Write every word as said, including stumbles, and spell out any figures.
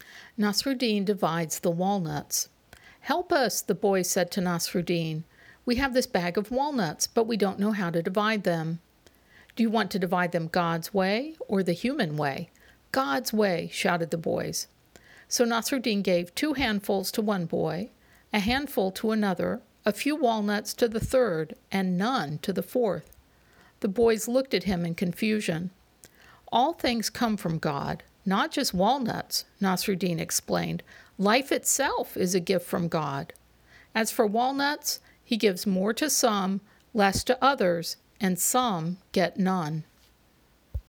Nasruddin divides the walnuts. "Help us," the boy said to Nasruddin. "We have this bag of walnuts, but we don't know how to divide them." "Do you want to divide them God's way or the human way?" "God's way," shouted the boys. So Nasruddin gave two handfuls to one boy, a handful to another, a few walnuts to the third, and none to the fourth. The boys looked at him in confusion. "All things come from God, not just walnuts," Nasruddin explained. "Life itself is a gift from God. As for walnuts, he gives more to some, less to others, and some get none."